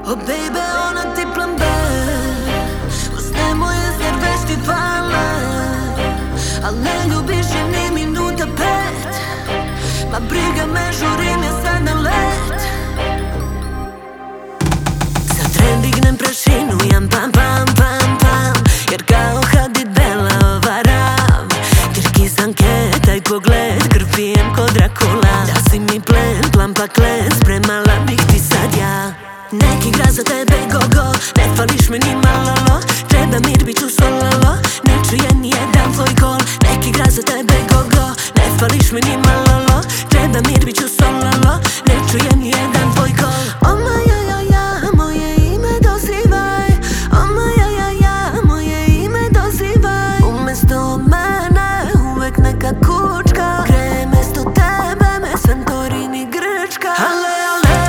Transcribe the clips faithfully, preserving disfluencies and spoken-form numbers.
Oh baby, ona ti plan B. Usne moje zar već ti fale, al ne ljubiš je ni minuta pet. Ma briga me, žurim ja sad na let. Za tren dignem prašinu, jam pam pam pam pam, jer kao Hadid Bela varam. Kirgizan taj pogled, krv pijem ko Drakula. Da si mi plen, plan paklen, spremala bih ti sad ja. Neki igra za tebe go-go, ne fališ mi ni malolo. Treba mir, bit ću sololo, ne čuje nijedan tvoj gol. Neki igra za tebe go-go, ne fališ mi ni malolo. Treba mir, bit ću sololo, ne čuje nijedan tvoj gol. O maja ja ja, moje ime dozivaj. O maja ja ja, moje ime dozivaj. Umesto mene uvek neka kučka gre mesto tebe, me Santorini Grčka. Ale ale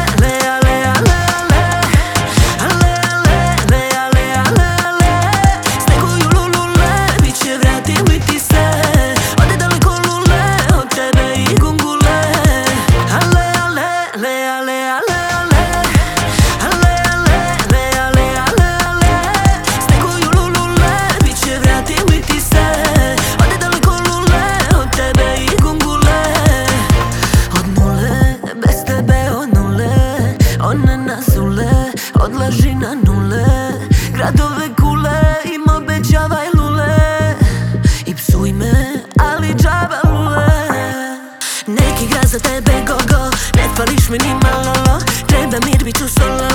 odlaži na nule, gradove kule im obećavaj lule. I psuj me, ali džaba lule. Neki igra za tebe go-go, ne fališ mi ni malolo. Treba mir, bit ću solo,